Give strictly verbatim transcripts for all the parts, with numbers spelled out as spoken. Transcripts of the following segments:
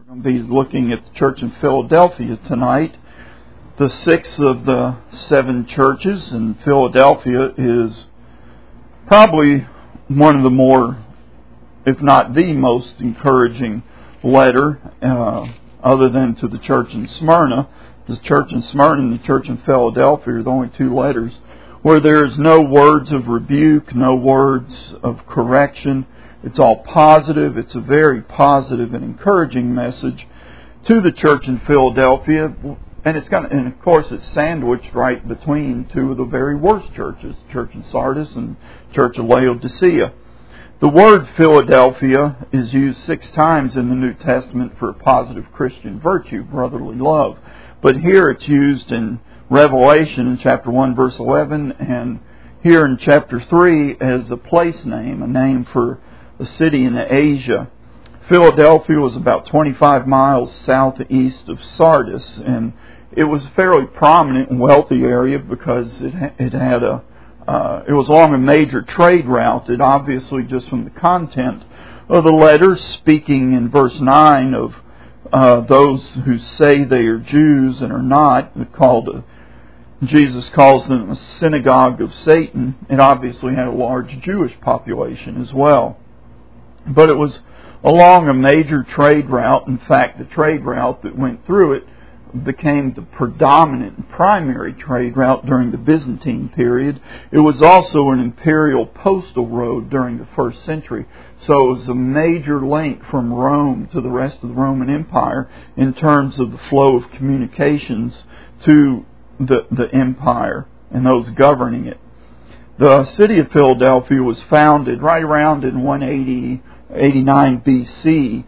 We're going to be looking at the church in Philadelphia tonight. The sixth of the seven churches in Philadelphia is probably one of the more, if not the most encouraging letter, uh, other than to the church in Smyrna. The church in Smyrna and the church in Philadelphia are the only two letters where there is no words of rebuke, no words of correction. It's all positive. It's a very positive and encouraging message to the church in Philadelphia. And it's kind of, and of course it's sandwiched right between two of the very worst churches, the church in Sardis and the church of Laodicea. The word Philadelphia is used six times in the New Testament for a positive Christian virtue, brotherly love. But here it's used in Revelation in chapter one, verse eleven, and here in chapter three as a place name, a name for a city in Asia. Philadelphia was about twenty-five miles southeast of Sardis, and it was a fairly prominent and wealthy area because it ha- it had a uh, it was along a major trade route. It obviously, just from the content of the letter, speaking in verse nine of uh, those who say they are Jews and are not, called a, Jesus calls them a synagogue of Satan. It obviously had a large Jewish population as well. But it was along a major trade route. In fact, the trade route that went through it became the predominant and primary trade route during the Byzantine period. It was also an imperial postal road during the first century. So it was a major link from Rome to the rest of the Roman Empire in terms of the flow of communications to the, the empire and those governing it. The city of Philadelphia was founded right around in one eighty, eighty-nine B C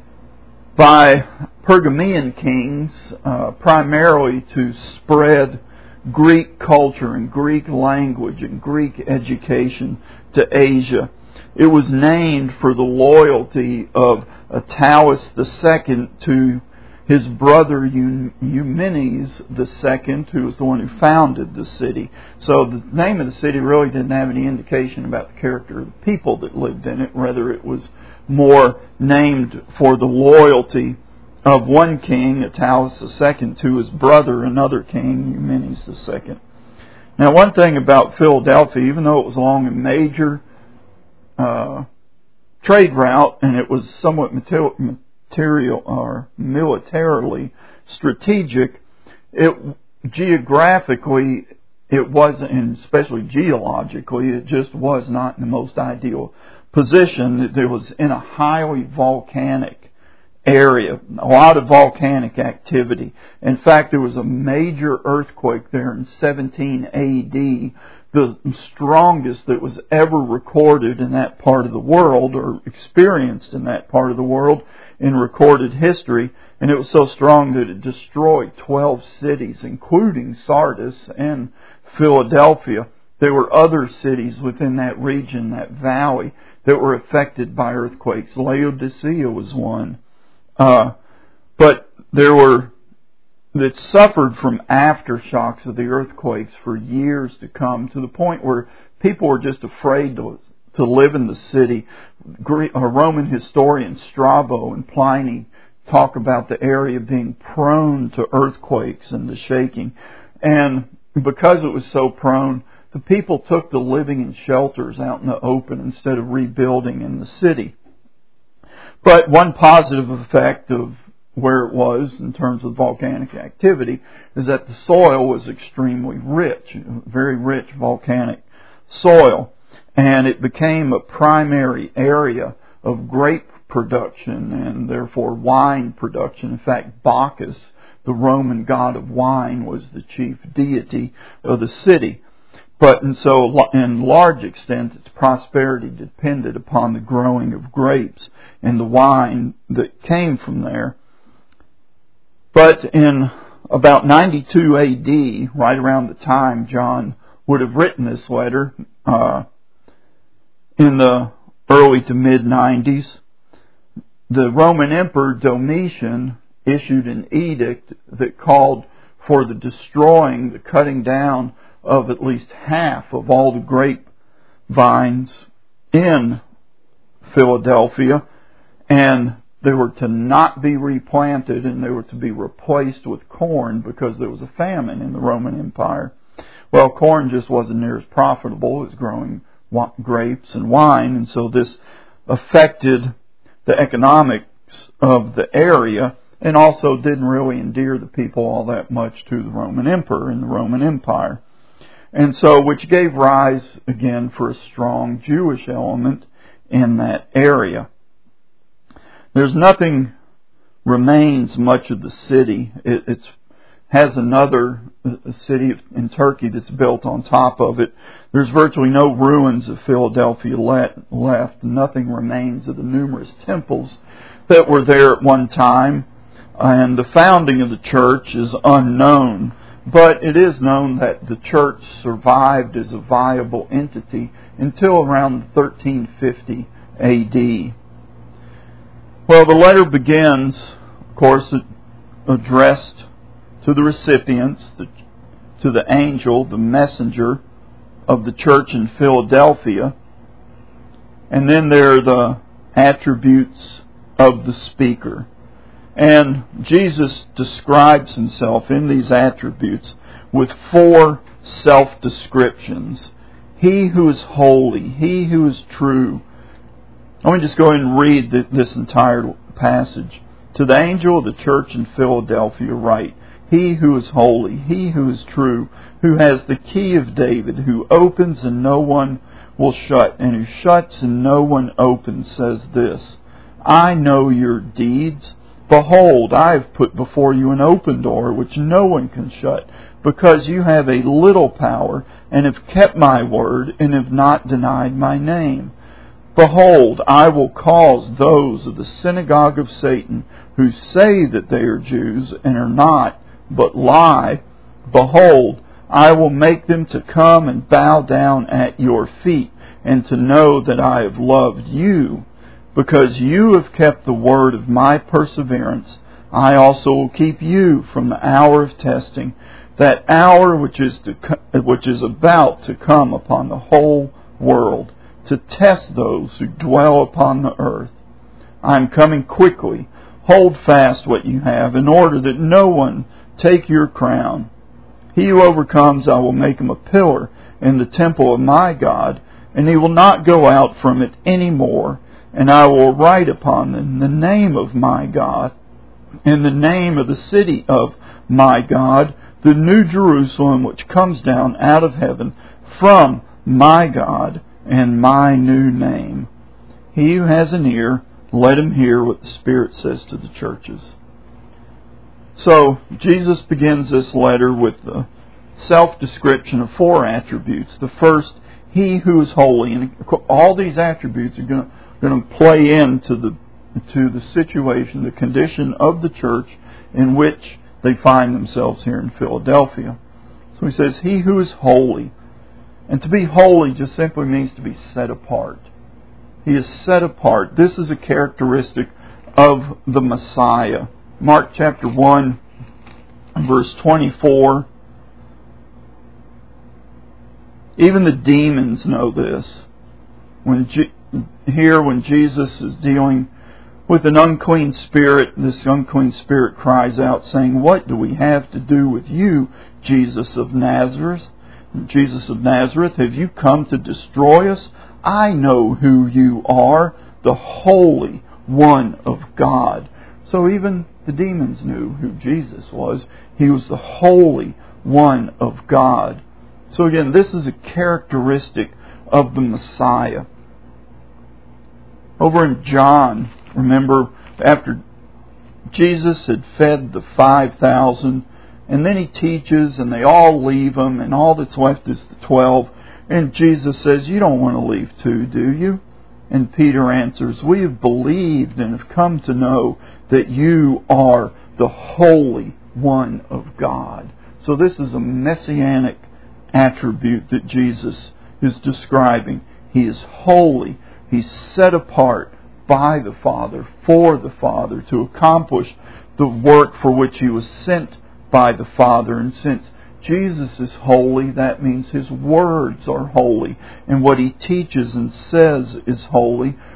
by Pergamian kings, uh, primarily to spread Greek culture and Greek language and Greek education to Asia. It was named for the loyalty of Attalus the Second to his brother Eumenes the Second, who was the one who founded the city. So the name of the city really didn't have any indication about the character of the people that lived in it. Rather, it was more named for the loyalty of one king, Attalus the Second, to his brother, another king, Eumenes the Second. Now, one thing about Philadelphia, even though it was along a major uh, trade route and it was somewhat material, material or militarily strategic, it geographically it wasn't, and especially geologically, it just was not in the most ideal position. It was in a highly volcanic area, a lot of volcanic activity. In fact, there was a major earthquake there in seventeen A D, the strongest that was ever recorded in that part of the world or experienced in that part of the world in recorded history. And it was so strong that it destroyed twelve cities, including Sardis and Philadelphia. There were other cities within that region, that valley, that were affected by earthquakes. Laodicea was one. Uh, but there were that suffered from aftershocks of the earthquakes for years to come, to the point where people were just afraid to, to live in the city. Greek, a Roman historian Strabo and Pliny talk about the area being prone to earthquakes and to shaking. And because it was so prone, the people took to living in shelters out in the open instead of rebuilding in the city. But one positive effect of where it was in terms of volcanic activity is that the soil was extremely rich, very rich volcanic soil. And it became a primary area of grape production and therefore wine production. In fact, Bacchus, the Roman god of wine, was the chief deity of the city. But and so, in large extent, its prosperity depended upon the growing of grapes and the wine that came from there. But in about ninety-two A D, right around the time John would have written this letter, uh, in the early to mid nineties, the Roman Emperor Domitian issued an edict that called for the destroying, the cutting down of at least half of all the grape vines in Philadelphia, and they were to not be replanted and they were to be replaced with corn because there was a famine in the Roman Empire. Well, corn just wasn't near as profitable as growing grapes and wine, and so this affected the economics of the area and also didn't really endear the people all that much to the Roman Emperor and the Roman Empire. And so, which gave rise, again, for a strong Jewish element in that area. There's nothing remains much of the city. It it's, has another city in Turkey that's built on top of it. There's virtually no ruins of Philadelphia left. Nothing remains of the numerous temples that were there at one time. And the founding of the church is unknown. But it is known that the church survived as a viable entity until around thirteen fifty A D. Well, the letter begins, of course, addressed to the recipients, the, to the angel, the messenger of the church in Philadelphia. And then there are the attributes of the speaker. And Jesus describes himself in these attributes with four self-descriptions. He who is holy, he who is true. Let me just go ahead and read this entire passage. To the angel of the church in Philadelphia write, He who is holy, he who is true, who has the key of David, who opens and no one will shut, and who shuts and no one opens, says this, I know your deeds. Behold, I have put before you an open door, which no one can shut, because you have a little power, and have kept my word, and have not denied my name. Behold, I will cause those of the synagogue of Satan, who say that they are Jews, and are not, but lie, behold, I will make them to come and bow down at your feet, and to know that I have loved you. Because you have kept the word of my perseverance, I also will keep you from the hour of testing, that hour which is to co- which is about to come upon the whole world, to test those who dwell upon the earth. I am coming quickly. Hold fast what you have, in order that no one take your crown. He who overcomes, I will make him a pillar in the temple of my God, and he will not go out from it any more. And I will write upon them the name of my God, and the name of the city of my God, the new Jerusalem which comes down out of heaven from my God, and my new name. He who has an ear, let him hear what the Spirit says to the churches. So, Jesus begins this letter with the self-description of four attributes. The first, He who is holy. And all these attributes are going to going to play into the to the situation, the condition of the church in which they find themselves here in Philadelphia. So he says, He who is holy. And to be holy just simply means to be set apart. He is set apart. This is a characteristic of the Messiah. Mark chapter one, verse twenty-four. Even the demons know this. When Je- Here, when Jesus is dealing with an unclean spirit, this unclean spirit cries out, saying, What do we have to do with you, Jesus of Nazareth? Jesus of Nazareth, have you come to destroy us? I know who you are, the Holy One of God. So even the demons knew who Jesus was. He was the Holy One of God. So again, this is a characteristic of the Messiah. Over in John, remember, after Jesus had fed the five thousand, and then he teaches, and they all leave him, and all that's left is the twelve. And Jesus says, You don't want to leave too, do you? And Peter answers, We have believed and have come to know that you are the Holy One of God. So this is a messianic attribute that Jesus is describing. He is holy. He's set apart by the Father, for the Father, to accomplish the work for which He was sent by the Father. And since Jesus is holy, that means His words are holy. And what He teaches and says is holy,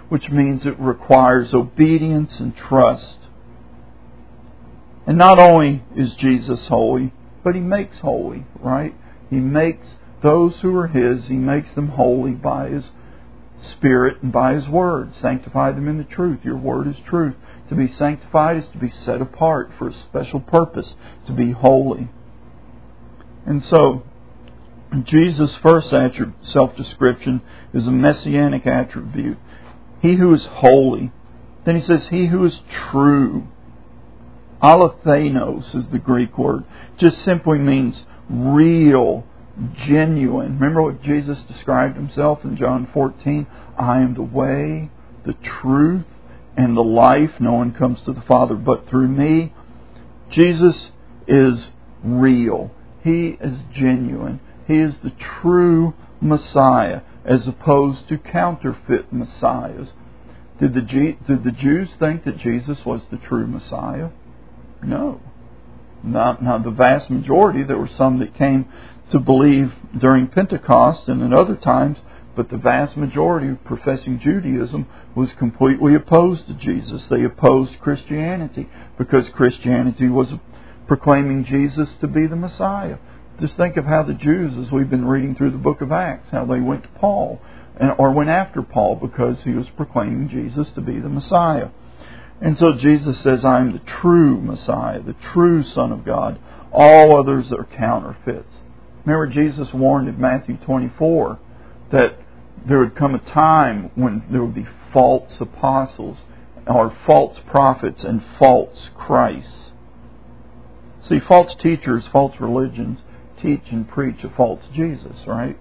which means it requires obedience and trust. And not only is Jesus holy, but He makes holy, right? He makes those who are His, He makes them holy by His Spirit and by His Word. Sanctify them in the truth. Your Word is truth. To be sanctified is to be set apart for a special purpose, to be holy. And so, Jesus' first self-description is a messianic attribute. He who is holy. Then He says, He who is true. Alethenos is the Greek word. Just simply means real, genuine. Remember what Jesus described Himself in John fourteen? I am the way, the truth, and the life. No one comes to the Father but through me. Jesus is real. He is genuine. He is the true Messiah, as opposed to counterfeit messiahs. Did the, G- did the Jews think that Jesus was the true Messiah? No. Not, not the vast majority. There were some that came to believe during Pentecost and at other times, but the vast majority of professing Judaism was completely opposed to Jesus. They opposed Christianity because Christianity was proclaiming Jesus to be the Messiah. Just think of how the Jews, as we've been reading through the book of Acts, how they went to Paul, and, or went after Paul because he was proclaiming Jesus to be the Messiah. And so Jesus says, I am the true Messiah, the true Son of God. All others are counterfeits. Remember, Jesus warned in Matthew twenty-four that there would come a time when there would be false apostles or false prophets and false Christs. See, false teachers, false religions teach and preach a false Jesus, right?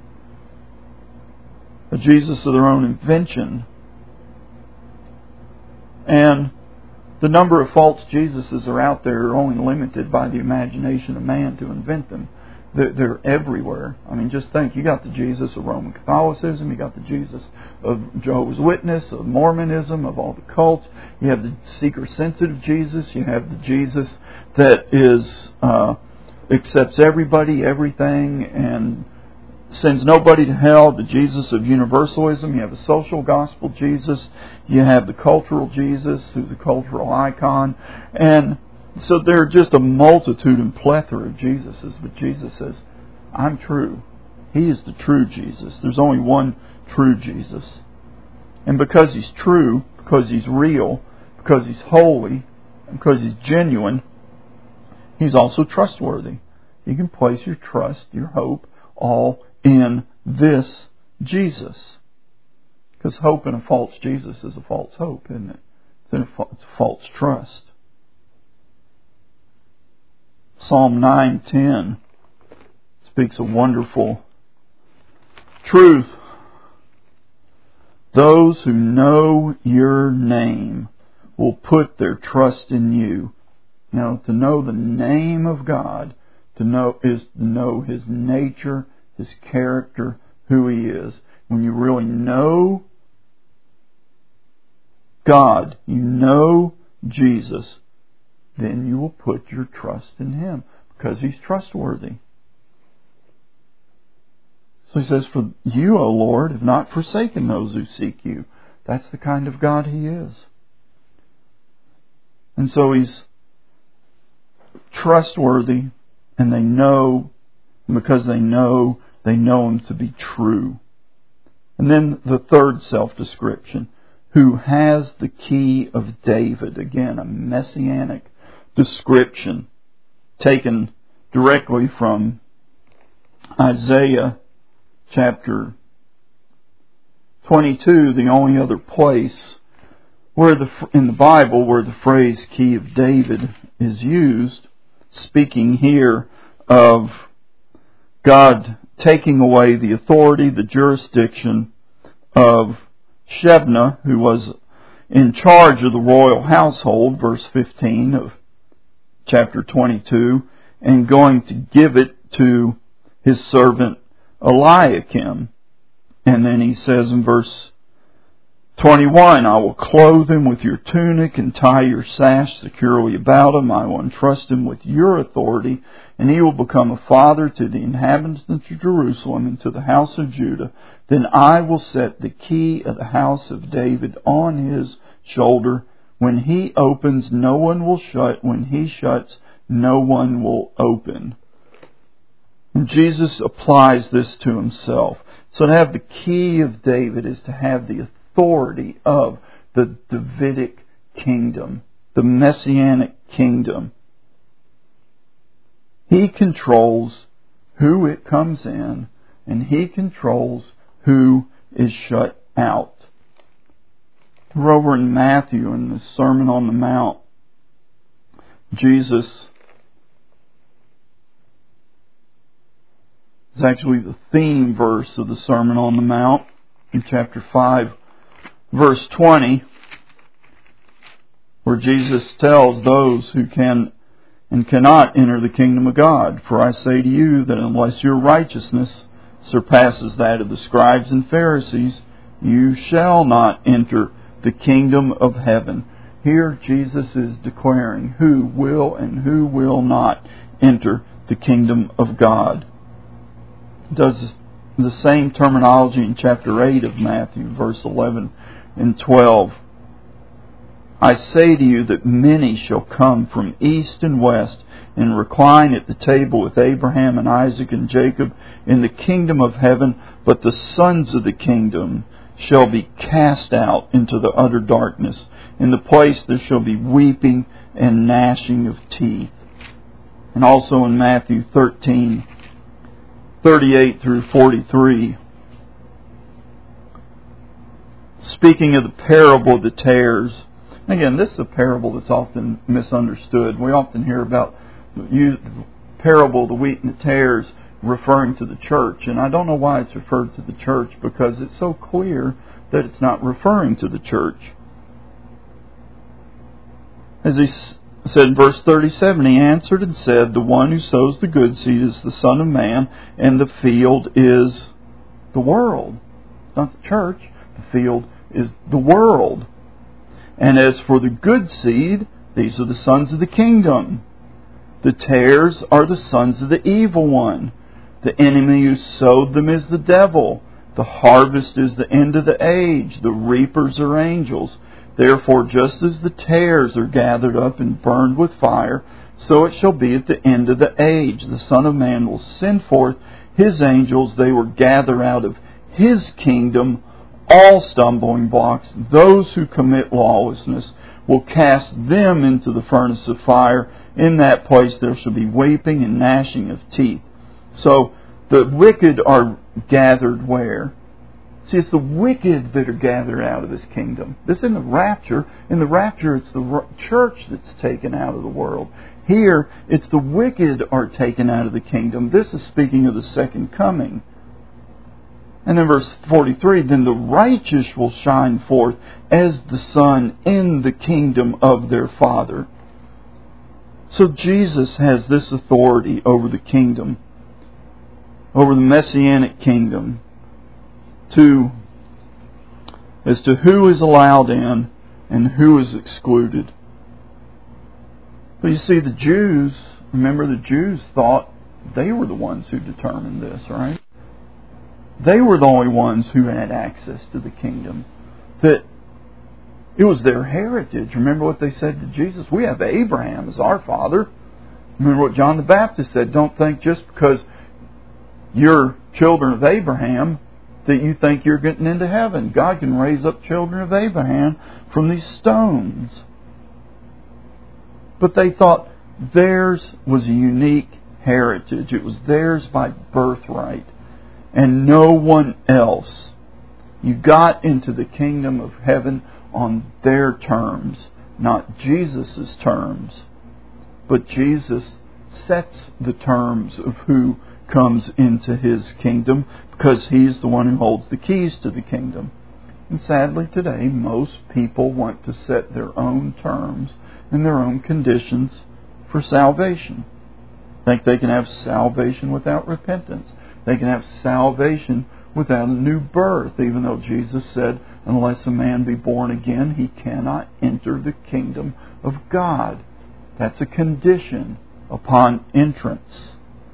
A Jesus of their own invention. And the number of false Jesuses are out there are only limited by the imagination of man to invent them. They're, they're everywhere. I mean, just think, you got the Jesus of Roman Catholicism, you got the Jesus of Jehovah's Witness, of Mormonism, of all the cults. You have the seeker-sensitive Jesus. You have the Jesus that is uh, accepts everybody, everything, and sends nobody to hell. The Jesus of universalism. You have the social gospel Jesus. You have the cultural Jesus, who's a cultural icon. And so there are just a multitude and plethora of Jesuses. But Jesus says, I'm true. He is the true Jesus. There's only one true Jesus. And because He's true, because He's real, because He's holy, because He's genuine, He's also trustworthy. You can place your trust, your hope, all in this Jesus. Because hope in a false Jesus is a false hope, isn't it? It's a false trust. Psalm nine ten speaks a wonderful truth. Those who know your name will put their trust in you. Now, to know the name of God to know is to know His nature, His character, who He is. When you really know God, you know Jesus, then you will put your trust in Him because He's trustworthy. So He says, for you, O Lord, have not forsaken those who seek you. That's the kind of God He is. And so He's trustworthy, and they know, and because they know, they know Him to be true. And then the third self-description, who has the key of David. Again, a messianic description taken directly from Isaiah chapter twenty-two, the only other place where the in the Bible where the phrase key of David is used, speaking here of God taking away the authority, the jurisdiction of Shebna, who was in charge of the royal household, verse fifteen of chapter twenty-two, and going to give it to his servant Eliakim. And then he says in verse twenty-one, I will clothe him with your tunic and tie your sash securely about him. I will entrust him with your authority, and he will become a father to the inhabitants of Jerusalem and to the house of Judah. Then I will set the key of the house of David on his shoulder. When he opens, no one will shut. When he shuts, no one will open. And Jesus applies this to himself. So to have the key of David is to have the authority of the Davidic kingdom, the Messianic kingdom. He controls who it comes in, and he controls who is shut out. We're over in Matthew in the Sermon on the Mount. Jesus is actually the theme verse of the Sermon on the Mount in chapter five, verse twenty, where Jesus tells those who can and cannot enter the kingdom of God, "For I say to you that unless your righteousness surpasses that of the scribes and Pharisees, you shall not enter the kingdom of heaven." Here Jesus is declaring who will and who will not enter the kingdom of God. He does the same terminology in chapter eight of Matthew, verse eleven and twelve. "I say to you that many shall come from east and west and recline at the table with Abraham and Isaac and Jacob in the kingdom of heaven, but the sons of the kingdom shall be cast out into the utter darkness. In the place there shall be weeping and gnashing of teeth." And also in Matthew thirteen, thirty-eight through forty-three, speaking of the parable of the tares. Again, this is a parable that's often misunderstood. We often hear about the parable of the wheat and the tares referring to the church. And I don't know why it's referred to the church, because it's so clear that it's not referring to the church. As he said in verse thirty-seven, he answered and said, "The one who sows the good seed is the Son of Man, and the field is the world." Not the church. The field is the world. "And as for the good seed, these are the sons of the kingdom. The tares are the sons of the evil one. The enemy who sowed them is the devil. The harvest is the end of the age. The reapers are angels. Therefore, just as the tares are gathered up and burned with fire, so it shall be at the end of the age. The Son of Man will send forth His angels. They will gather out of His kingdom all stumbling blocks. Those who commit lawlessness will cast them into the furnace of fire. In that place there shall be weeping and gnashing of teeth." So the wicked are gathered where? See, it's the wicked that are gathered out of this kingdom. This isn't the rapture. In the rapture, it's the church that's taken out of the world. Here, it's the wicked are taken out of the kingdom. This is speaking of the second coming. And in verse forty-three, "Then the righteous will shine forth as the sun in the kingdom of their Father." So Jesus has this authority over the kingdom, over the Messianic kingdom, to as to who is allowed in and who is excluded. But you see, the Jews, remember the Jews thought they were the ones who determined this, right? They were the only ones who had access to the kingdom. That it was their heritage. Remember what they said to Jesus? "We have Abraham as our father." Remember what John the Baptist said? "Don't think just because you're children of Abraham that you think you're getting into heaven. God can raise up children of Abraham from these stones." But they thought theirs was a unique heritage. It was theirs by birthright, and no one else. You got into the kingdom of heaven on their terms, not Jesus' terms. But Jesus sets the terms of who comes into His kingdom, because He's the one who holds the keys to the kingdom. And sadly today, most people want to set their own terms and their own conditions for salvation. Think they can have salvation without repentance. They can have salvation without a new birth, even though Jesus said unless a man be born again, he cannot enter the kingdom of God. That's a condition upon entrance.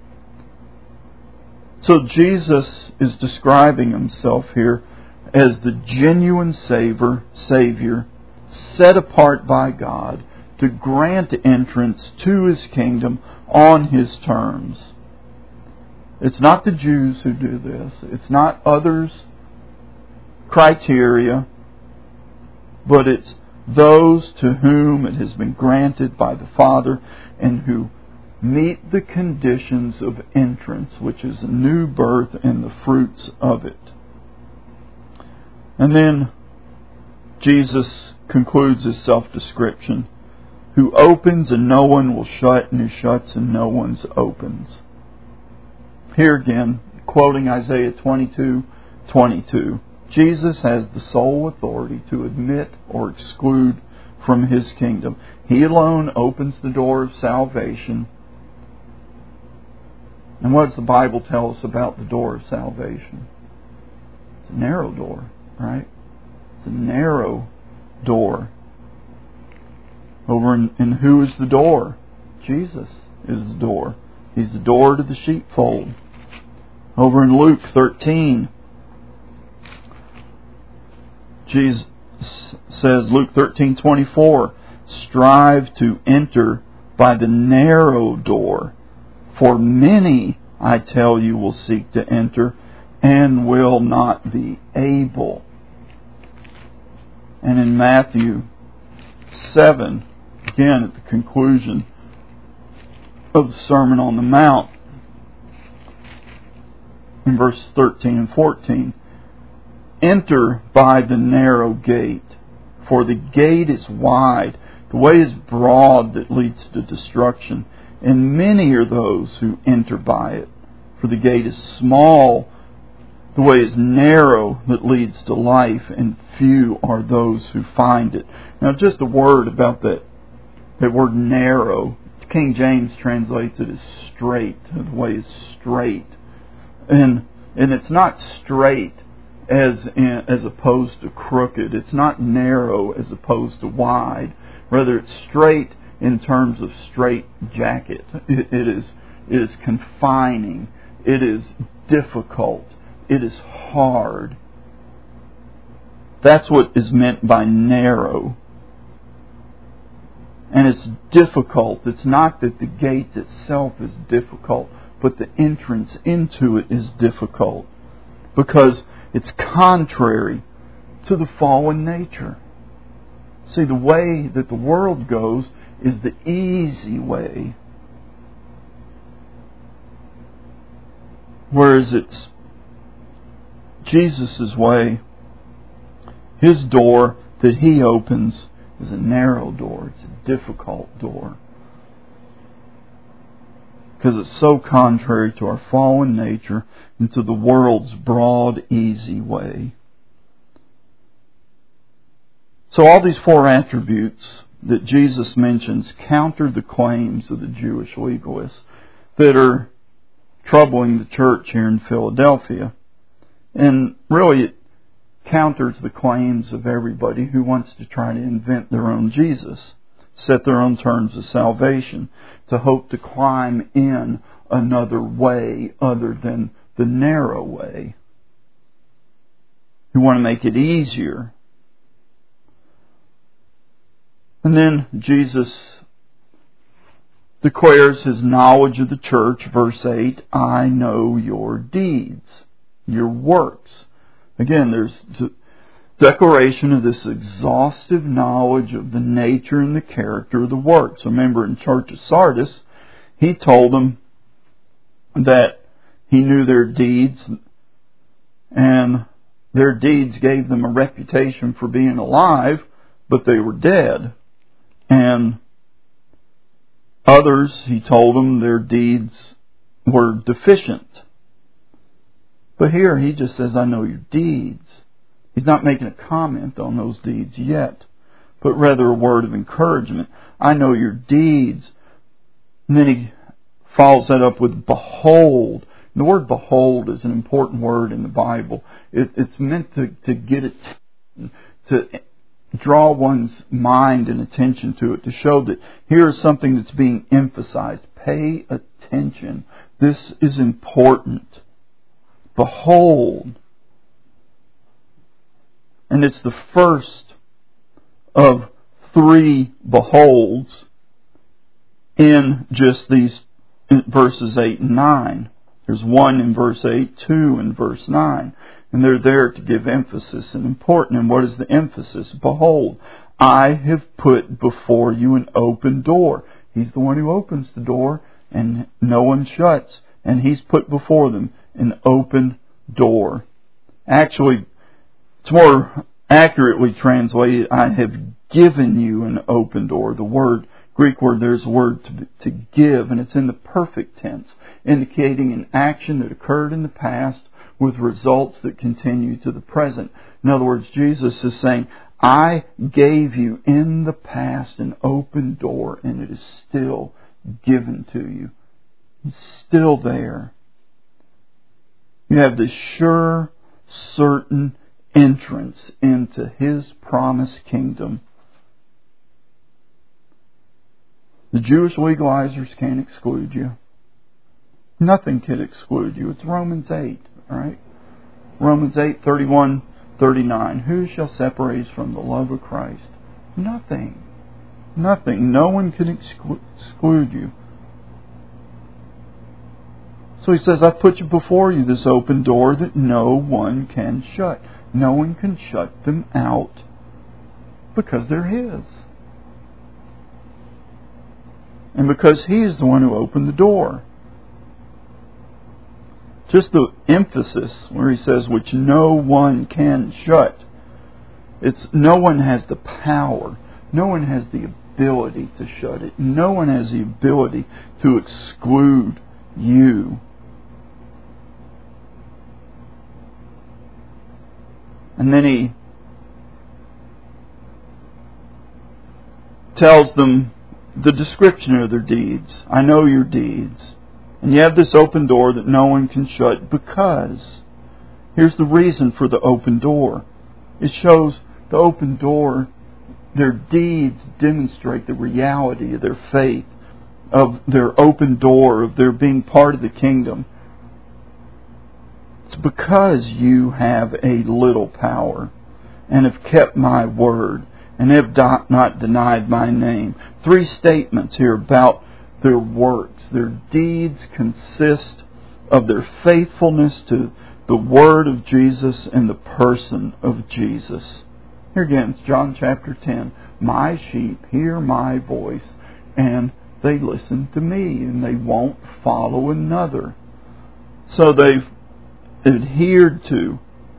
So Jesus is describing himself here as the genuine Savior, Savior, set apart by God to grant entrance to His kingdom on His terms. It's not the Jews who do this. It's not others' criteria, but it's those to whom it has been granted by the Father and who meet the conditions of entrance, which is a new birth and the fruits of it. And then Jesus concludes his self-description. Who opens and no one will shut, and who shuts and no one opens. Here again, quoting Isaiah twenty-two twenty-two, Jesus has the sole authority to admit or exclude from His kingdom. He alone opens the door of salvation. And what does the Bible tell us about the door of salvation? It's a narrow door, right? It's a narrow door. Over in, in who is the door? Jesus is the door. He's the door to the sheepfold. Over in Luke thirteen, Jesus says, Luke thirteen twenty-four, strive to enter by the narrow door, for many, I tell you, will seek to enter and will not be able. And in Matthew seven, again at the conclusion of the Sermon on the Mount, in verses thirteen and fourteen, enter by the narrow gate, for the gate is wide, the way is broad that leads to destruction, and many are those who enter by it. For the gate is small, the way is narrow that leads to life, and few are those who find it. Now just a word about that, that word narrow. King James translates it as straight. The way is straight. And and it's not straight as in, as opposed to crooked. It's not narrow as opposed to wide. Rather, it's straight in terms of straight jacket. It, it is it is confining. It is difficult. It is hard. That's what is meant by narrow. And it's difficult. It's not that the gate itself is difficult, but the entrance into it is difficult. Because it's contrary to the fallen nature. See, the way that the world goes is the easy way. Whereas it's Jesus' way. His door that He opens is a narrow door. It's a difficult door. Because it's so contrary to our fallen nature and to the world's broad, easy way. So all these four attributes that Jesus mentions counter the claims of the Jewish legalists that are troubling the church here in Philadelphia. And really it counters the claims of everybody who wants to try to invent their own Jesus, set their own terms of salvation, to hope to climb in another way other than the narrow way. Who want to make it easier. And then Jesus declares His knowledge of the church, verse eight, I know your deeds, your works. Again, there's the declaration of this exhaustive knowledge of the nature and the character of the works. Remember, in church of Sardis, He told them that He knew their deeds, and their deeds gave them a reputation for being alive, but they were dead. And others, He told them, their deeds were deficient. But here He just says, I know your deeds. He's not making a comment on those deeds yet, but rather a word of encouragement. I know your deeds. And then He follows that up with behold. And the word behold is an important word in the Bible. It, it's meant to, to get it, to draw one's mind and attention to it, to show that here is something that's being emphasized. Pay attention. This is important. Behold. And it's the first of three beholds in just these verses eight and nine. There's one in verse eight, two in verse nine. And they're there to give emphasis and important. And what is the emphasis? Behold, I have put before you an open door. He's the one who opens the door and no one shuts. And He's put before them an open door. Actually, it's more accurately translated, I have given you an open door. The word, Greek word, there's a word to, to give, and it's in the perfect tense, indicating an action that occurred in the past with results that continue to the present. In other words, Jesus is saying, I gave you in the past an open door, and it is still given to you. It's still there. You have the sure, certain entrance into His promised kingdom. The Jewish legalizers can't exclude you. Nothing can exclude you. It's Romans eight, right? Romans eight, thirty-one, thirty-nine. Who shall separate us from the love of Christ? Nothing. Nothing. No one can exclu- exclude you. So He says, I put you before you this open door that no one can shut. No one can shut them out because they're His. And because He is the one who opened the door. Just the emphasis where He says, which no one can shut. It's no one has the power. No one has the ability to shut it. No one has the ability to exclude you. And then He tells them the description of their deeds. I know your deeds. And you have this open door that no one can shut because, here's the reason for the open door. It shows the open door, their deeds demonstrate the reality of their faith, of their open door, of their being part of the kingdom. It's because you have a little power and have kept my word and have not denied my name. Three statements here about their works. Their deeds consist of their faithfulness to the word of Jesus and the person of Jesus. Here again, it's John chapter ten. My sheep hear my voice and they listen to me and they won't follow another. So they've adhered to.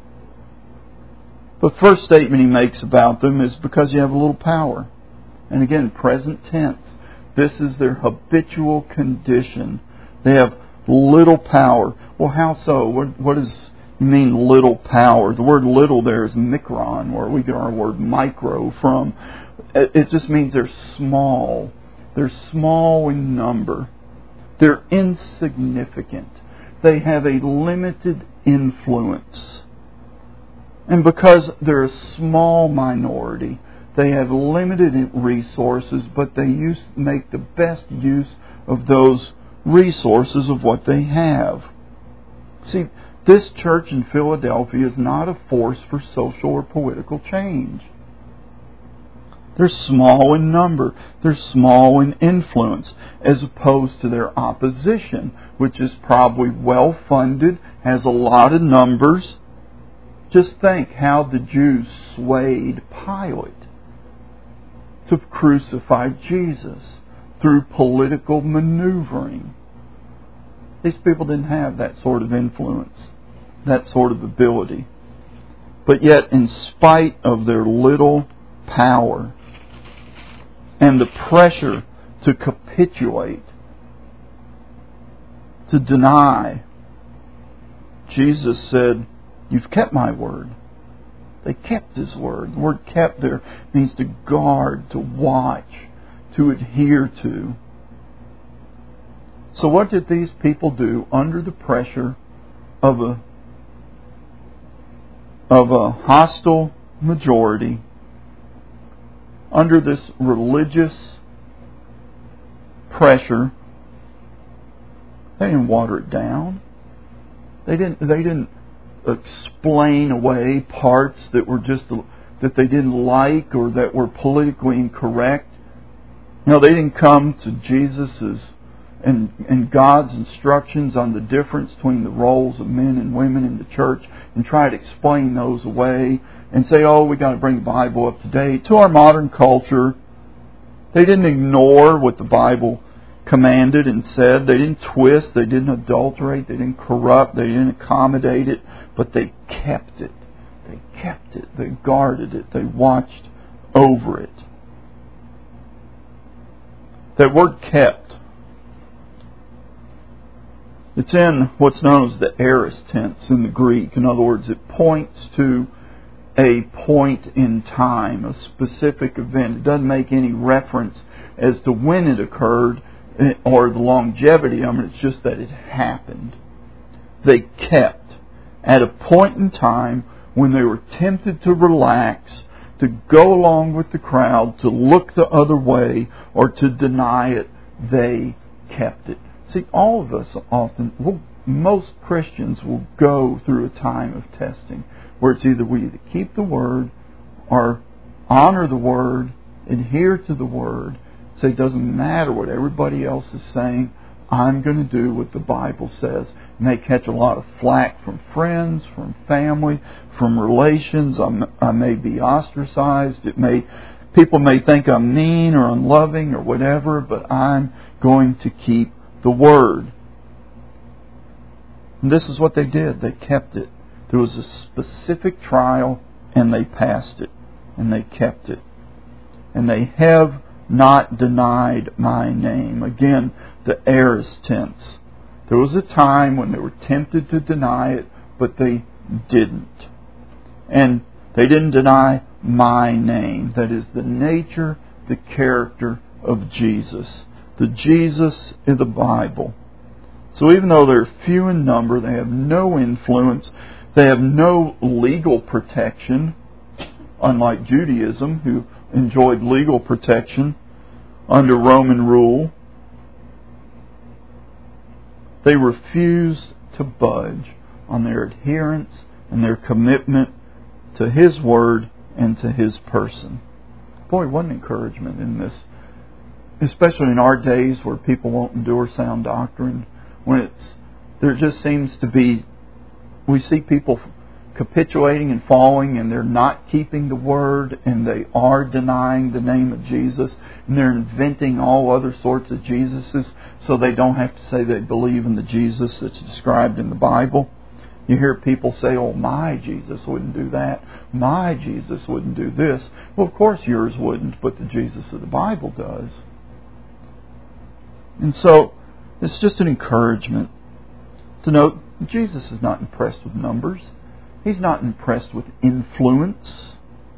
The first statement He makes about them is because you have a little power. And again, present tense. This is their habitual condition. They have little power. Well, how so? What, what does it mean, little power? The word little there is mikron, where we get our word micro from. It just means they're small. They're small in number. They're insignificant. They have a limited influence. And because they're a small minority, they have limited resources, but they use, make the best use of those resources of what they have. See, this church in Philadelphia is not a force for social or political change. They're small in number. They're small in influence, as opposed to their opposition, which is probably well-funded, has a lot of numbers. Just think how the Jews swayed Pilate to crucify Jesus through political maneuvering. These people didn't have that sort of influence, that sort of ability. But yet, in spite of their little power and the pressure to capitulate, to deny, Jesus said, you've kept my word. They kept His word. The word kept there means to guard, to watch, to adhere to. So what did these people do under the pressure of a of a hostile majority, under this religious pressure, they didn't water it down. They didn't. They didn't explain away parts that were just that they didn't like or that were politically incorrect. No, they didn't come to Jesus's and and God's instructions on the difference between the roles of men and women in the church and try to explain those away and say, "Oh, we got to bring the Bible up to date." To our modern culture, they didn't ignore what the Bible commanded and said. They didn't twist, they didn't adulterate, they didn't corrupt, they didn't accommodate it, but they kept it. They kept it, they guarded it, they watched over it. That word kept, it's in what's known as the aorist tense in the Greek. In other words, it points to a point in time, a specific event. It doesn't make any reference as to when it occurred or the longevity of it. It's just that it happened. They kept at a point in time when they were tempted to relax, to go along with the crowd, to look the other way, or to deny it. They kept it. See, all of us often, well, most Christians will go through a time of testing where it's either we either keep the Word or honor the Word, adhere to the Word, say it doesn't matter what everybody else is saying, I'm going to do what the Bible says. And they catch a lot of flack from friends, from family, from relations. I'm, I may be ostracized. It may, people may think I'm mean or unloving or whatever, but I'm going to keep the Word. And this is what they did. They kept it. There was a specific trial, and they passed it, and they kept it. And they have not denied my name. Again, the aorist tense. There was a time when they were tempted to deny it, but they didn't. And they didn't deny my name. That is the nature, the character of Jesus. The Jesus in the Bible. So even though they're few in number, they have no influence, they have no legal protection, unlike Judaism, who enjoyed legal protection under Roman rule. They refused to budge on their adherence and their commitment to His Word and to His person. Boy, what an encouragement in this, especially in our days where people won't endure sound doctrine. When it's, there just seems to be, we see people capitulating and falling, and they're not keeping the Word, and they are denying the name of Jesus, and they're inventing all other sorts of Jesuses so they don't have to say they believe in the Jesus that's described in the Bible. You hear people say, "Oh, my Jesus wouldn't do that. My Jesus wouldn't do this." Well, of course yours wouldn't, but the Jesus of the Bible does. And so, it's just an encouragement to note Jesus is not impressed with numbers. He's not impressed with influence.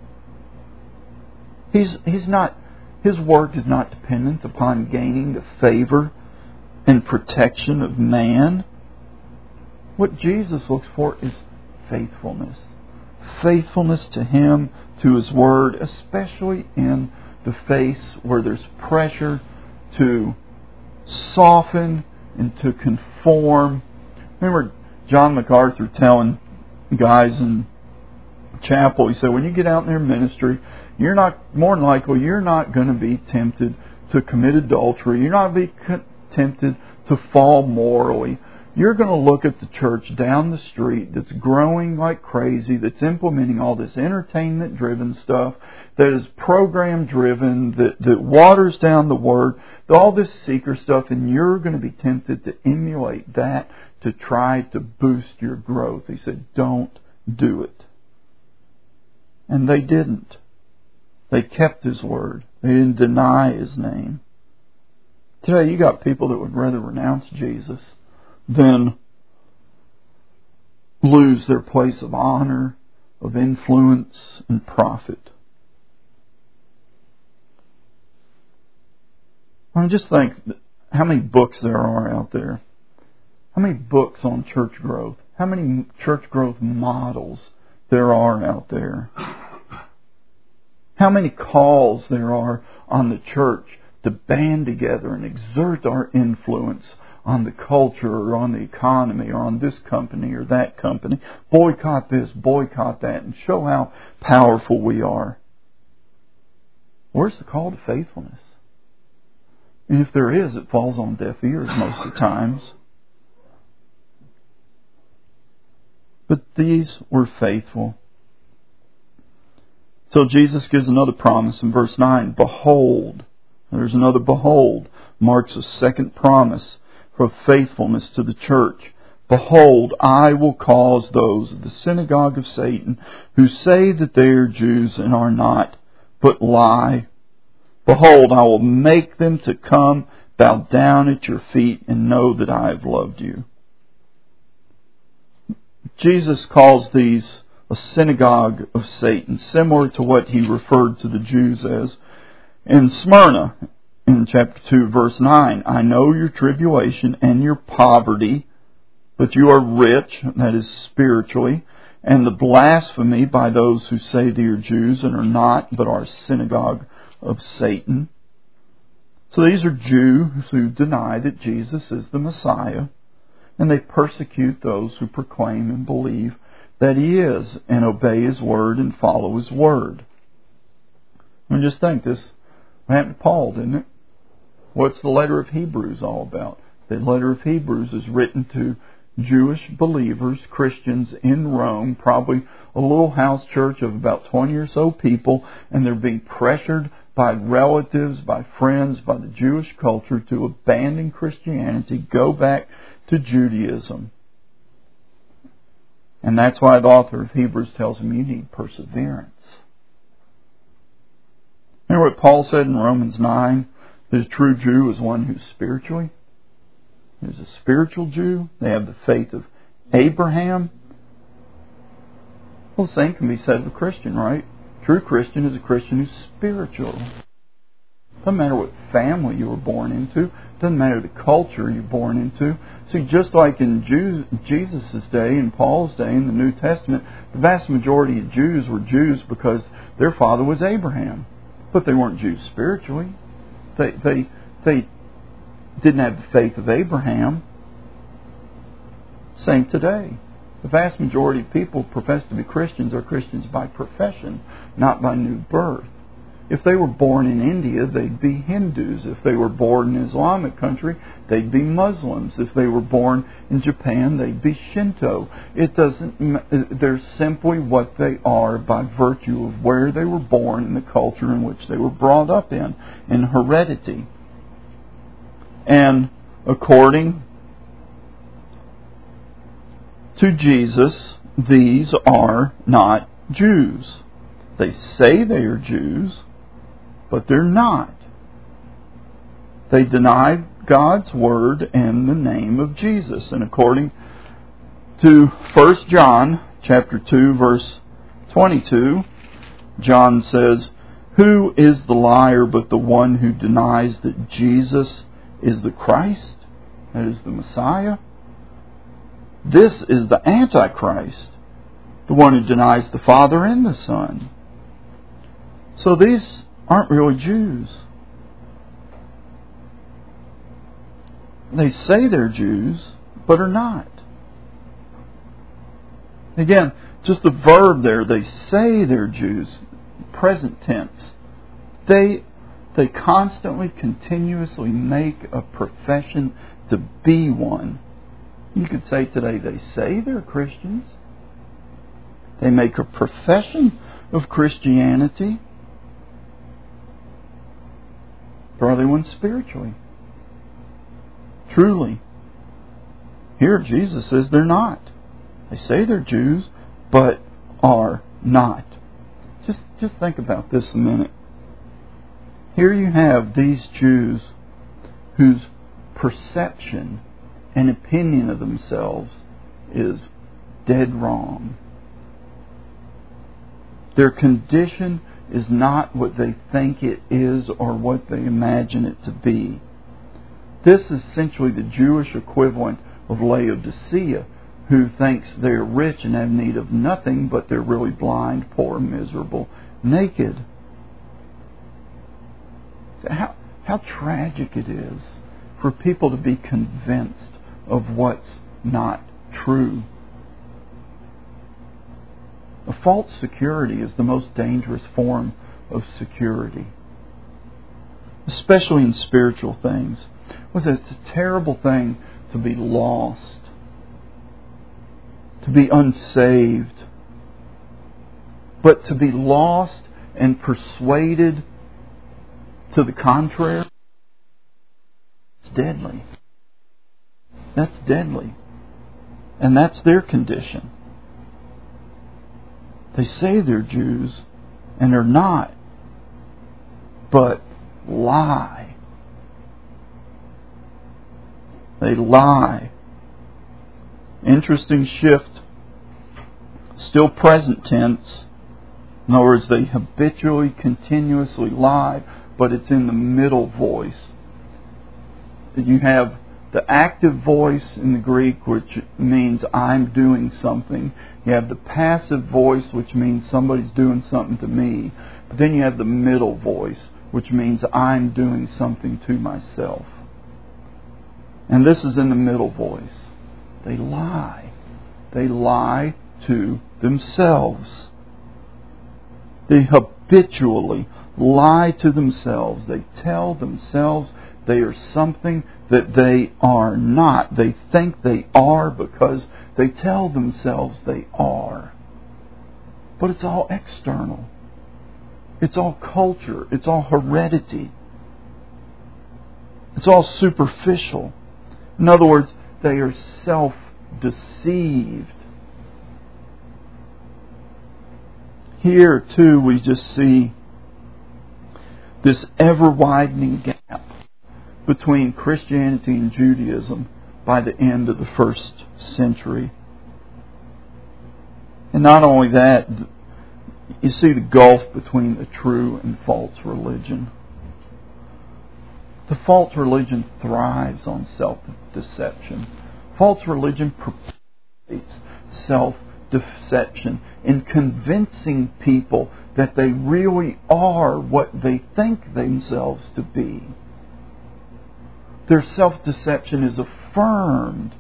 He's, he's not, His work is not dependent upon gaining the favor and protection of man. What Jesus looks for is faithfulness. Faithfulness to Him, to His Word, especially in the face where there's pressure to soften and to conform. Remember John MacArthur telling guys in chapel, he said, when you get out in their ministry, you're not, more than likely, you're not going to be tempted to commit adultery. You're not going to be tempted to fall morally. You're going to look at the church down the street that's growing like crazy, that's implementing all this entertainment-driven stuff, that is program-driven, that, that waters down the Word, all this seeker stuff, and you're going to be tempted to emulate that to try to boost your growth. He said, don't do it. And they didn't. They kept His Word. They didn't deny His name. Today you got people that would rather renounce Jesus than lose their place of honor, of influence, and profit. I mean, just think how many books there are out there. How many books on church growth? How many church growth models there are out there? How many calls there are on the church to band together and exert our influence on the culture or on the economy or on this company or that company. Boycott this, boycott that, and show how powerful we are. Where's the call to faithfulness? And if there is, it falls on deaf ears most of the times. But these were faithful. So Jesus gives another promise in verse nine. Behold, there's another behold, marks a second promise for faithfulness to the church. Behold, I will cause those of the synagogue of Satan who say that they are Jews and are not, but lie. Behold, I will make them to come, bow down at your feet, and know that I have loved you. Jesus calls these a synagogue of Satan, similar to what he referred to the Jews as in Smyrna in chapter two, verse nine. I know your tribulation and your poverty, but you are rich, that is spiritually, and the blasphemy by those who say they are Jews and are not, but are a synagogue of Satan. So these are Jews who deny that Jesus is the Messiah, and they persecute those who proclaim and believe that He is, and obey His word and follow His word. I mean, just think, this happened to Paul, didn't it? What's the letter of Hebrews all about? The letter of Hebrews is written to Jewish believers, Christians in Rome, probably a little house church of about twenty or so people, and they're being pressured by relatives, by friends, by the Jewish culture to abandon Christianity, go back to Judaism. And that's why the author of Hebrews tells them you need perseverance. Remember what Paul said in Romans nine? That a true Jew is one who's spiritually. Who's a spiritual Jew. They have the faith of Abraham. Well, the same can be said of a Christian, right? True Christian is a Christian who's spiritual. Doesn't matter what family you were born into. Doesn't matter the culture you're born into. See, just like in Jews, Jesus' day, in Paul's day, in the New Testament, the vast majority of Jews were Jews because their father was Abraham. But they weren't Jews spiritually. They, they, they didn't have the faith of Abraham. Same today. The vast majority of people who profess to be Christians are Christians by profession, not by new birth. If they were born in India, they'd be Hindus. If they were born in Islamic country, they'd be Muslims. If they were born in Japan, they'd be Shinto. It doesn't. They're simply what they are by virtue of where they were born and the culture in which they were brought up in, in heredity. And according to Jesus, these are not Jews. They say they are Jews, but they're not. They deny God's word and the name of Jesus. And according to First John chapter two, verse twenty-two, John says, "Who is the liar but the one who denies that Jesus is the Christ, that is the Messiah? This is the Antichrist, the one who denies the Father and the Son." So these aren't really Jews. They say they're Jews, but are not. Again, just the verb there, they say they're Jews, present tense. They, they constantly, continuously make a profession to be one. You could say today they say they're Christians. They make a profession of Christianity. But are they one spiritually? Truly. Here Jesus says they're not. They say they're Jews, but are not. Just, just think about this a minute. Here you have these Jews whose perception and opinion of themselves is dead wrong. Their condition is not what they think it is or what they imagine it to be. This is essentially the Jewish equivalent of Laodicea, who thinks they're rich and have need of nothing, but they're really blind, poor, miserable, naked. How, how tragic it is for people to be convinced of what's not true. A false security is the most dangerous form of security, especially in spiritual things. Well, it's a terrible thing to be lost, to be unsaved, but to be lost and persuaded to the contrary, it's deadly. That's deadly. And that's their condition. They say they're Jews, and they're not, but lie. They lie. Interesting shift. Still present tense. In other words, they habitually, continuously lie, but it's in the middle voice. You have the active voice in the Greek, which means I'm doing something. You have the passive voice, which means somebody's doing something to me. But then you have the middle voice, which means I'm doing something to myself. And this is in the middle voice. They lie. They lie to themselves. They habitually lie to themselves. They tell themselves they are something that they are not. They think they are because they tell themselves they are. But it's all external. It's all culture. It's all heredity. It's all superficial. In other words, they are self-deceived. Here, too, we just see this ever-widening gap between Christianity and Judaism by the end of the first century. And not only that, you see the gulf between the true and false religion. The false religion thrives on self-deception. False religion perpetuates self-deception in convincing people that they really are what they think themselves to be. Their self-deception is affirmed.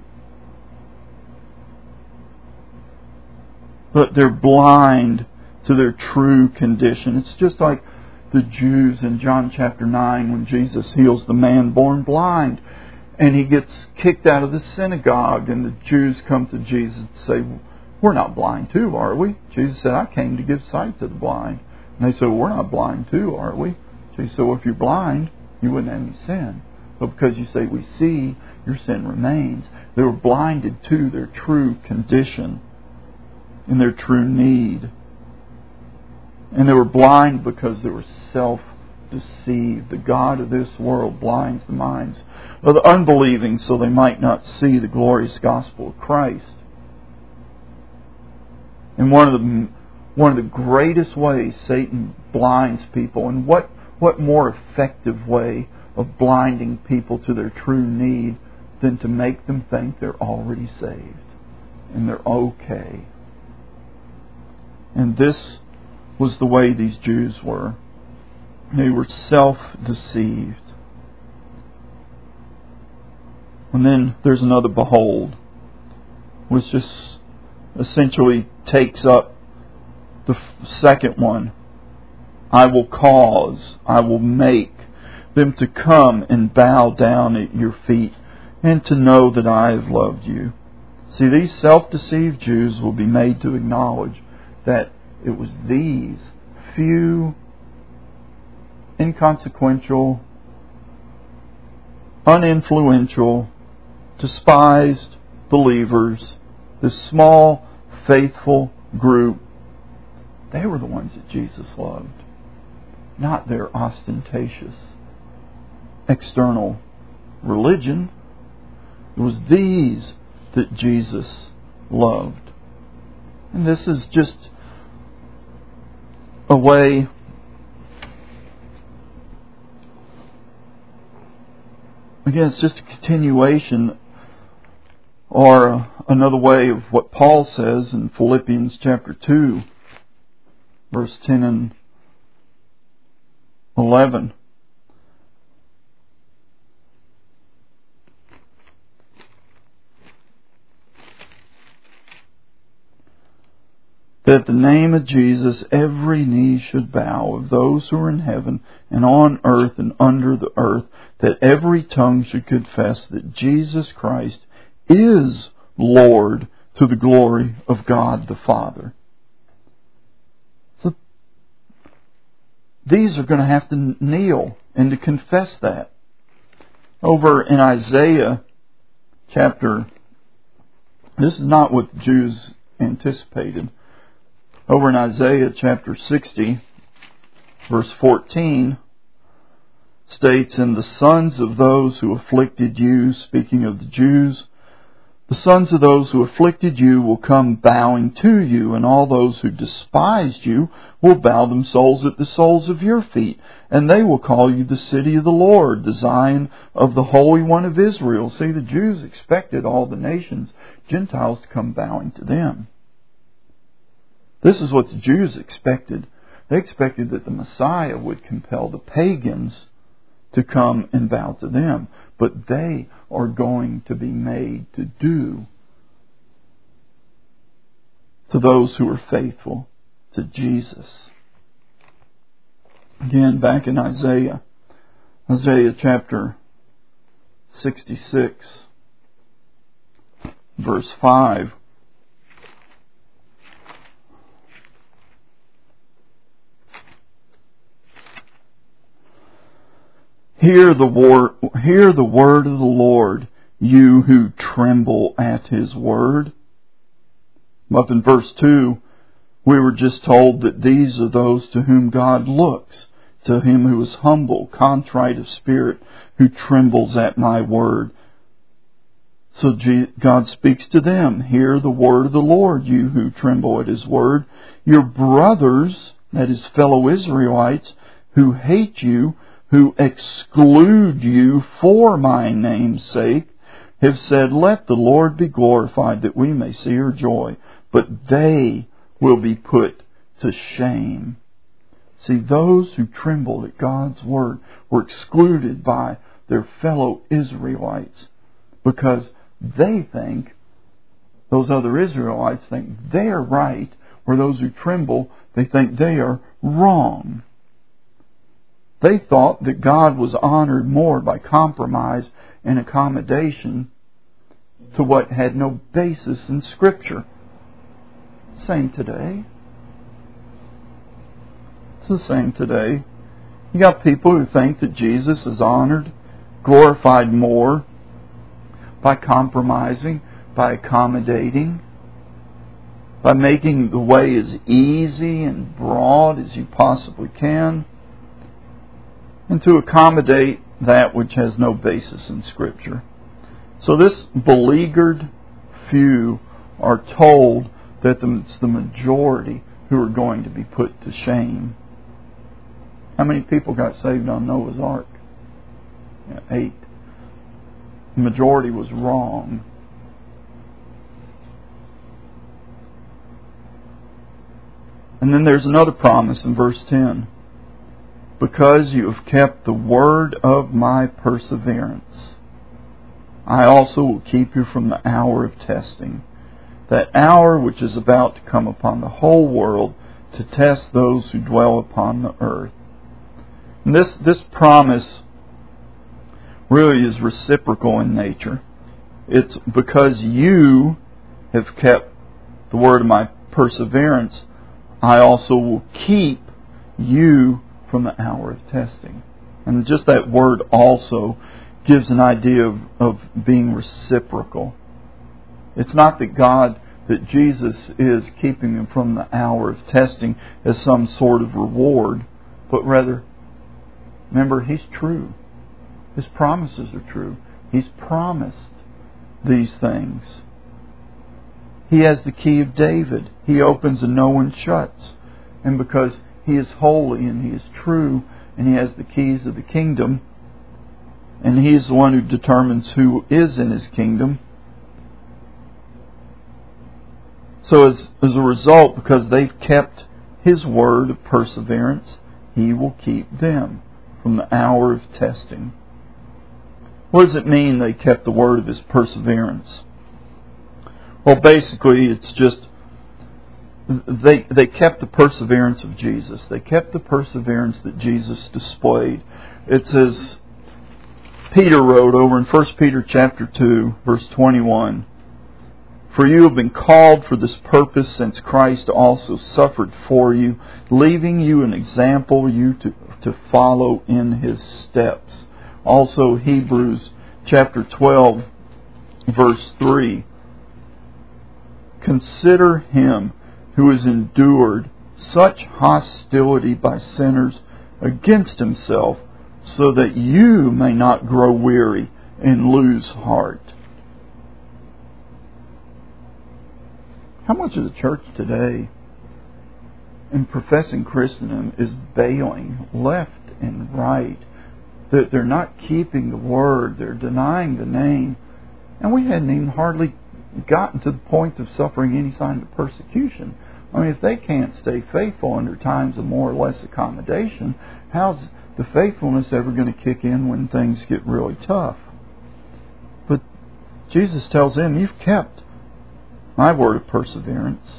But they're blind to their true condition. It's just like the Jews in John chapter nine when Jesus heals the man born blind. And he gets kicked out of the synagogue. And the Jews come to Jesus and say, we're not blind too, are we? Jesus said, I came to give sight to the blind. And they said, well, we're not blind too, are we? Jesus said, well, if you're blind, you wouldn't have any sin. But because you say we see, your sin remains. They were blinded to their true condition and their true need. And they were blind because they were self-deceived. The God of this world blinds the minds of the unbelieving so they might not see the glorious gospel of Christ. And one of the one of the greatest ways Satan blinds people, and what, what more effective way of blinding people to their true need than to make them think they're already saved and they're okay. And this was the way these Jews were. They were self-deceived. And then there's another behold, which just essentially takes up the second one. I will cause, I will make them to come and bow down at your feet and to know that I have loved you. See, these self-deceived Jews will be made to acknowledge that it was these few, inconsequential, uninfluential, despised believers, this small, faithful group, they were the ones that Jesus loved, not their ostentatious external religion. It was these that Jesus loved. And this is just a way again, it's just a continuation or another way of what Paul says in Philippians chapter two, verse ten and eleven. that at the name of Jesus every knee should bow, of those who are in heaven and on earth and under the earth, that every tongue should confess that Jesus Christ is Lord, to the glory of God the Father. So these are going to have to kneel and to confess that. Over in Isaiah chapter, this is not what the Jews anticipated. Over in Isaiah chapter sixty, verse fourteen, states, "And the sons of those who afflicted you," speaking of the Jews, "the sons of those who afflicted you will come bowing to you, and all those who despised you will bow themselves at the soles of your feet, and they will call you the city of the Lord, the Zion of the Holy One of Israel." See, the Jews expected all the nations, Gentiles, to come bowing to them. This is what the Jews expected. They expected that the Messiah would compel the pagans to come and bow to them. But they are going to be made to do to those who are faithful to Jesus. Again, back in Isaiah, Isaiah chapter sixty-six, verse five. Hear the, wor- hear the word of the Lord, you who tremble at His word. Up in verse two, we were just told that these are those to whom God looks, to him who is humble, contrite of spirit, who trembles at my word. So God speaks to them. Hear the word of the Lord, you who tremble at His word. Your brothers, that is fellow Israelites, who hate you, who exclude you for my name's sake, have said, "Let the Lord be glorified, that we may see her joy." But they will be put to shame. See, those who trembled at God's word were excluded by their fellow Israelites because they think, those other Israelites think they are right, where those who tremble, they think they are wrong. They thought that God was honored more by compromise and accommodation to what had no basis in Scripture. Same today. It's the same today. You got people who think that Jesus is honored, glorified more by compromising, by accommodating, by making the way as easy and broad as you possibly can, and to accommodate that which has no basis in Scripture. So this beleaguered few are told that it's the majority who are going to be put to shame. How many people got saved on Noah's Ark? Yeah, eight. The majority was wrong. And then there's another promise in verse ten. "Because you have kept the word of my perseverance, I also will keep you from the hour of testing, that hour which is about to come upon the whole world to test those who dwell upon the earth." And this, this promise really is reciprocal in nature. It's because you have kept the word of my perseverance, I also will keep you from the hour of testing. And just that word also gives an idea of, of being reciprocal. It's not that God, that Jesus is keeping them from the hour of testing as some sort of reward, but rather, remember, He's true. His promises are true. He's promised these things. He has the key of David. He opens and no one shuts. And because He is holy and He is true and He has the keys of the kingdom, and He is the one who determines who is in His kingdom. So as, as a result, because they've kept His word of perseverance, He will keep them from the hour of testing. What does it mean they kept the word of His perseverance? Well, basically it's just they they kept the perseverance of Jesus. They kept the perseverance that Jesus displayed. It says, Peter wrote over in First Peter chapter two, verse twenty-one, "For you have been called for this purpose, since Christ also suffered for you, leaving you an example you to, to follow in His steps." Also Hebrews chapter twelve, verse three, "Consider Him who has endured such hostility by sinners against Himself, so that you may not grow weary and lose heart." How much of the church today in professing Christendom is bailing left and right? That they're not keeping the word, they're denying the name, and we hadn't even hardly gotten to the point of suffering any sign of persecution. I mean, if they can't stay faithful under times of more or less accommodation, how's the faithfulness ever going to kick in when things get really tough? But Jesus tells them, you've kept my word of perseverance.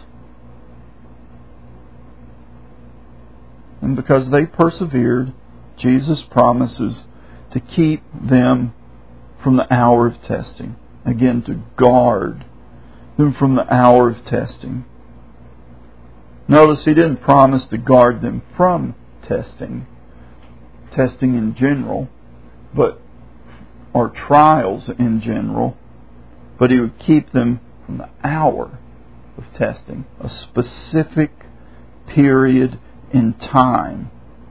And because they persevered, Jesus promises to keep them from the hour of testing. Again, to guard them from the hour of testing. Notice He didn't promise to guard them from testing. Testing in general, but or trials in general, but He would keep them from the hour of testing, a specific period in time.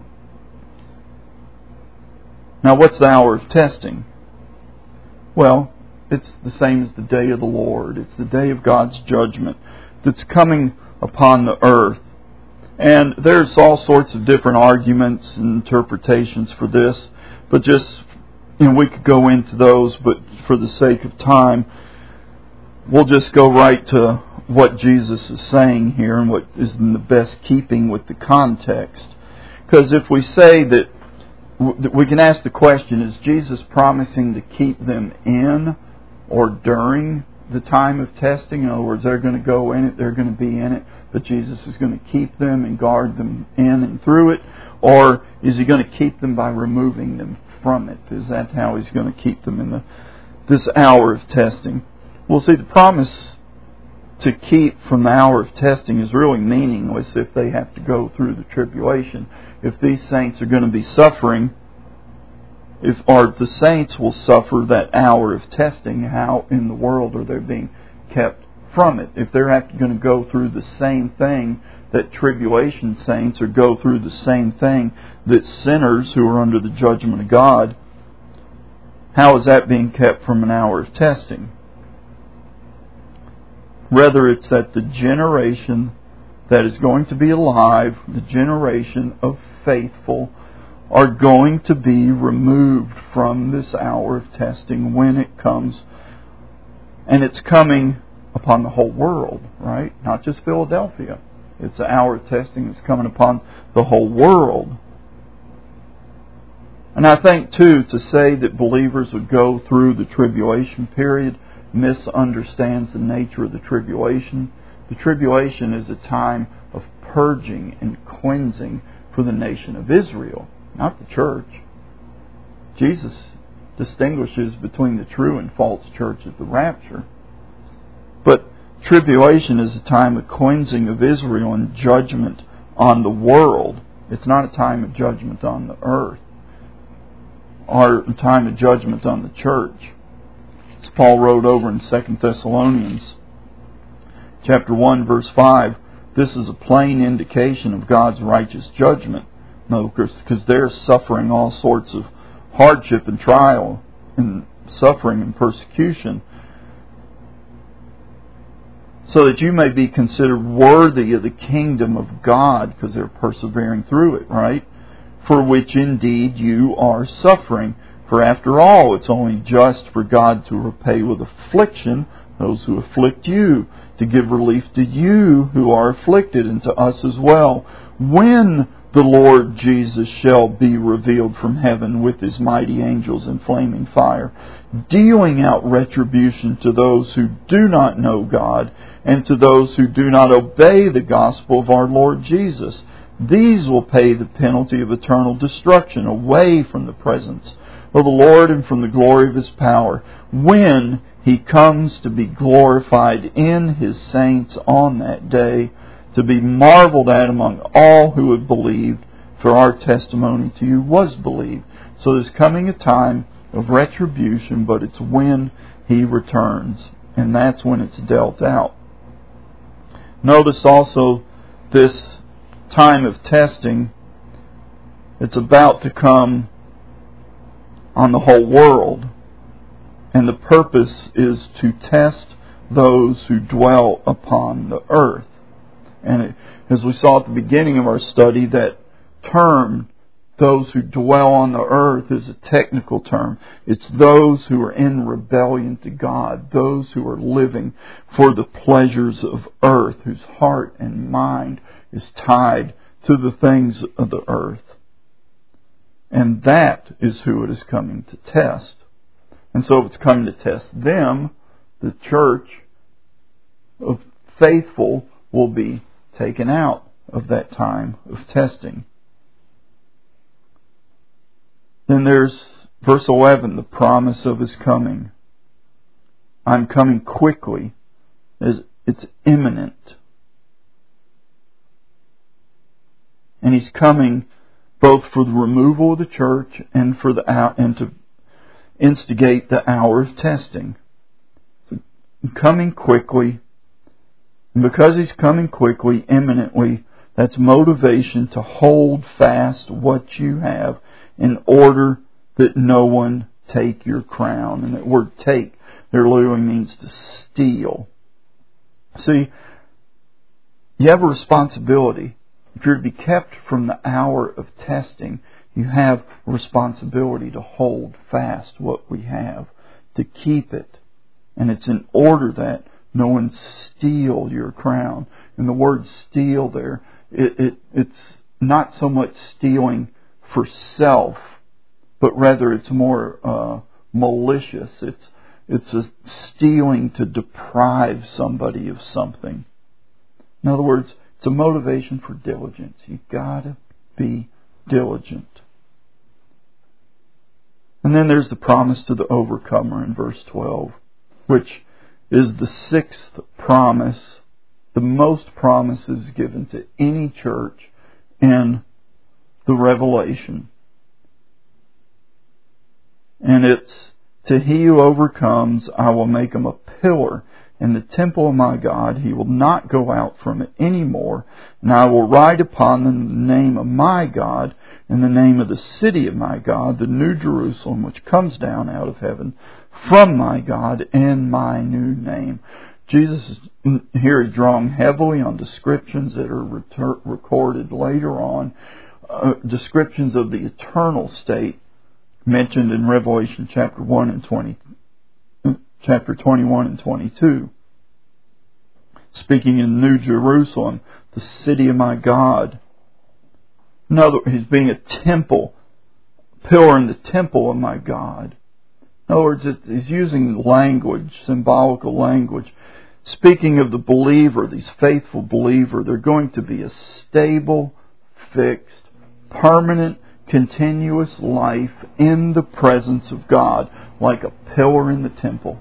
Now, what's the hour of testing? Well, it's the same as the day of the Lord. It's the day of God's judgment that's coming upon the earth. And there's all sorts of different arguments and interpretations for this, but just, you know, we could go into those, but for the sake of time, we'll just go right to what Jesus is saying here and what is in the best keeping with the context. Because if we say that, we can ask the question, is Jesus promising to keep them in or during the time of testing? In other words, they're going to go in it, they're going to be in it, but Jesus is going to keep them and guard them in and through it? Or is He going to keep them by removing them from it? Is that how He's going to keep them in the this hour of testing? Well, see, the promise to keep from the hour of testing is really meaningless if they have to go through the tribulation. If these saints are going to be suffering, if or if the saints will suffer that hour of testing, how in the world are they being kept from it? If they're going to go through the same thing that tribulation saints, or go through the same thing that sinners who are under the judgment of God, how is that being kept from an hour of testing? Rather, it's that the generation that is going to be alive, the generation of faithful, are going to be removed from this hour of testing when it comes. And it's coming upon the whole world, right? Not just Philadelphia. It's an hour of testing that's coming upon the whole world. And I think, too, to say that believers would go through the tribulation period misunderstands the nature of the tribulation. The tribulation is a time of purging and cleansing for the nation of Israel, not the church. Jesus distinguishes between the true and false church at the rapture. But tribulation is a time of cleansing of Israel and judgment on the world. It's not a time of judgment on the earth, or a time of judgment on the church. As Paul wrote over in Second Thessalonians chapter one, verse five, this is a plain indication of God's righteous judgment. No, because they're suffering all sorts of hardship and trial and suffering and persecution, so that you may be considered worthy of the kingdom of God, because they're persevering through it, right? For which indeed you are suffering. For after all, it's only just for God to repay with affliction those who afflict you, to give relief to you who are afflicted, and to us as well, when the Lord Jesus shall be revealed from heaven with His mighty angels in flaming fire, dealing out retribution to those who do not know God and to those who do not obey the gospel of our Lord Jesus. These will pay the penalty of eternal destruction away from the presence of the Lord and from the glory of His power, when He comes to be glorified in His saints on that day, to be marveled at among all who have believed, for our testimony to you was believed. So there's coming a time of retribution, but it's when He returns, and that's when it's dealt out. Notice also this time of testing, it's about to come on the whole world, and the purpose is to test those who dwell upon the earth. And it, as we saw at the beginning of our study, that term, those who dwell on the earth, is a technical term. It's those who are in rebellion to God, those who are living for the pleasures of earth, whose heart and mind is tied to the things of the earth. And that is who it is coming to test. And so if it's coming to test them, the church of faithful will be taken out of that time of testing. Then there's verse eleven, the promise of His coming. I'm coming quickly. It's imminent. And He's coming both for the removal of the church and for the and to instigate the hour of testing. So, coming quickly. And because He's coming quickly, imminently, that's motivation to hold fast what you have in order that no one take your crown. And that word take there literally means to steal. See, you have a responsibility. If you're to be kept from the hour of testing, you have a responsibility to hold fast what we have, to keep it. And it's in order that no one steal your crown. And the word steal there, it, it it's not so much stealing for self, but rather it's more uh, malicious. It's it's a stealing to deprive somebody of something. In other words, it's a motivation for diligence. You've got to be diligent. And then there's the promise to the overcomer in verse twelve, which is the sixth promise, the most promises given to any church in the Revelation. And it's, to he who overcomes, I will make him a pillar in the temple of my God. He will not go out from it any more. And I will write upon them the name of my God and the name of the city of my God, the New Jerusalem, which comes down out of heaven from my God, and my new name. Jesus here is drawing heavily on descriptions that are retur- recorded later on, uh, descriptions of the eternal state mentioned in Revelation chapter one and twenty, chapter twenty-one and twenty-two. Speaking in New Jerusalem, the city of my God. In other words, he's being a temple, pillar in the temple of my God. In other words, he's using language, symbolical language. Speaking of the believer, these faithful believer, they're going to be a stable, fixed, permanent, continuous life in the presence of God, like a pillar in the temple.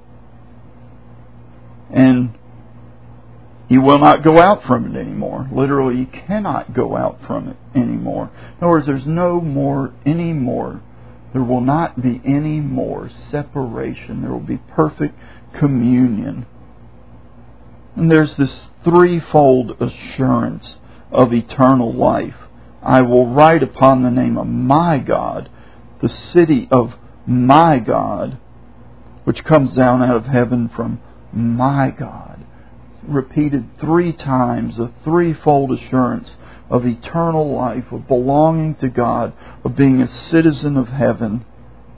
And you will not go out from it anymore. Literally, you cannot go out from it anymore. In other words, there's no more, any more. There will not be any more separation. There will be perfect communion. And there's this threefold assurance of eternal life. I will write upon the name of my God, the city of my God, which comes down out of heaven from my God. Repeated three times, a threefold assurance of eternal life, of belonging to God, of being a citizen of heaven.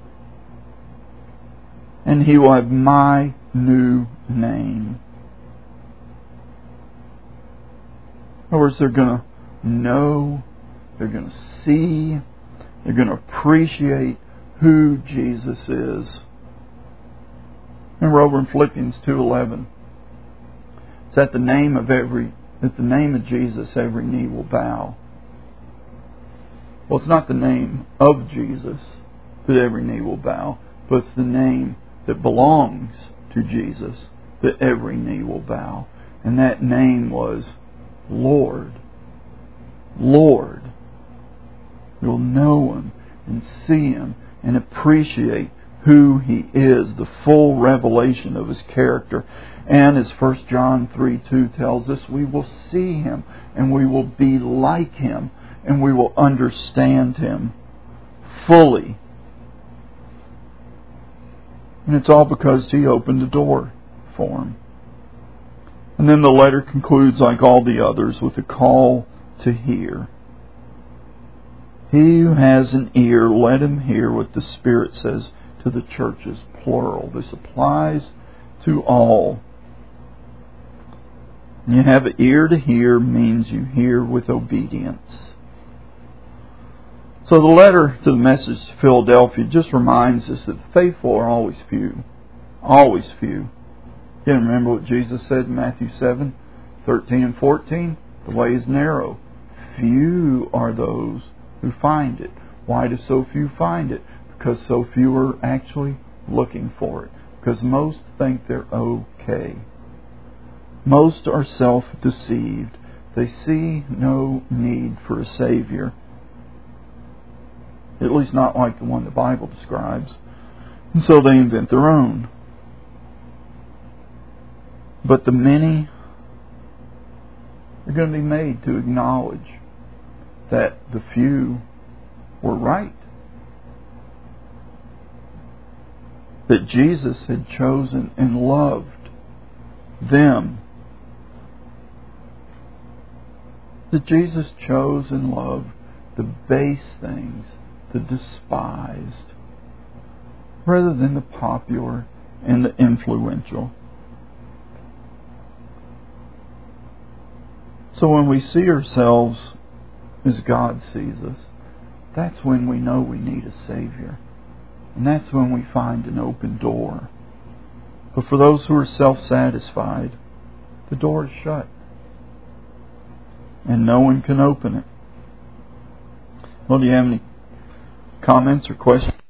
And he will have my new name. In other words, they're going to know They're going to see. They're going to appreciate who Jesus is. Remember over in Philippians two eleven, it's at the name of every, at the name of Jesus, every knee will bow. Well, it's not the name of Jesus that every knee will bow, but it's the name that belongs to Jesus that every knee will bow. And that name was Lord. Lord. You'll know Him and see Him and appreciate who He is, the full revelation of His character. And as First John three two tells us, we will see Him and we will be like Him and we will understand Him fully. And it's all because He opened the door for him. And then the letter concludes, like all the others, with a call to hear. He who has an ear, let him hear what the Spirit says to the churches, plural. This applies to all. You have an ear to hear means you hear with obedience. So the letter to the message to Philadelphia just reminds us that the faithful are always few. Always few. You remember what Jesus said in Matthew seven, thirteen and fourteen? The way is narrow. Few are those who find it. Why do so few find it? Because so few are actually looking for it. Because most think they're okay. Most are self-deceived. They see no need for a Savior. At least not like the one the Bible describes. And so they invent their own. But the many are going to be made to acknowledge that the few were right. That Jesus had chosen and loved them. That Jesus chose and loved the base things, the despised, rather than the popular and the influential. So when we see ourselves as God sees us, that's when we know we need a Savior. And that's when we find an open door. But for those who are self-satisfied, the door is shut. And no one can open it. Well, do you have any comments or questions?